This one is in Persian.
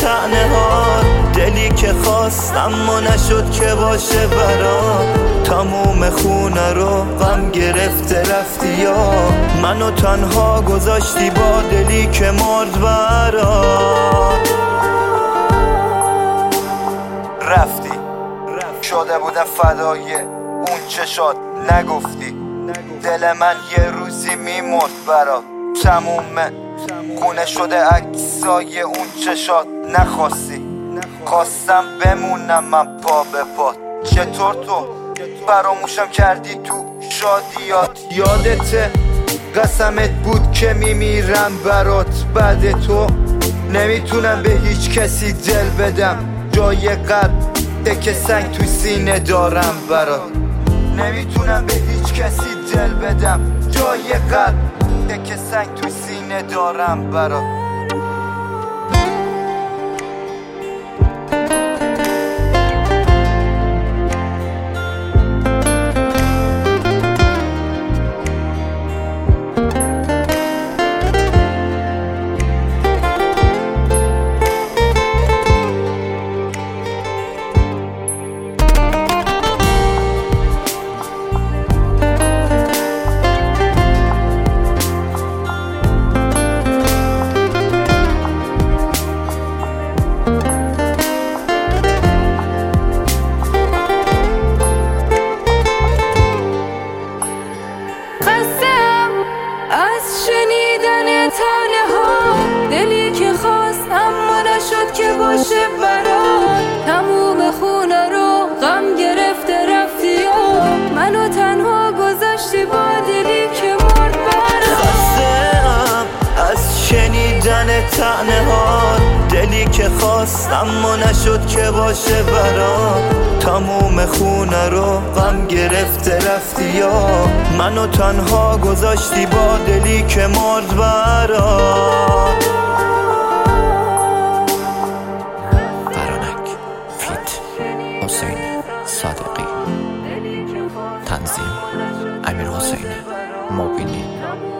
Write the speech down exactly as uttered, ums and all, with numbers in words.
طعنه ها، دلی که خواست اما نشد که باشه برا. تموم خونه رو غم گرفته رفتی یا منو تنها گذاشتی با دلی که مرد برا. رفتی شده بودم فدای اون چشات، نگفتی دل من یه روزی میمرد برا. تمومه خونه شده عکسای اون چشات، نخواستی خواستم بمونم من پا به پات. چطور تو فراموشم کردی تو شادیات؟ یادته قسمت بود که میمیرم برات. بعد تو نمیتونم به هیچ کسی دل بدم، جای قلب که سنگ تو سینه دارم برات. نمیتونم به هیچ کسی دل بدم، جای قلب که سنگ تو سینه دارم برات. از شنیدن طعنه ها، دلی که خواست اما نشد که باشه برات. تموم خونه رو غم گرفته رفتی و منو تنها گذاشتی با دلی که مرد برات. خسته‌ام از شنیدن طعنه ها، دلی که خواست اما نشد که باشه برات. تموم خونه رو غم گرفته رفتی یا منو تنها گذاشتی با دلی که مرد برات. فرانک فیت حسین صادقی، تنظیم امیر حسین مبینی.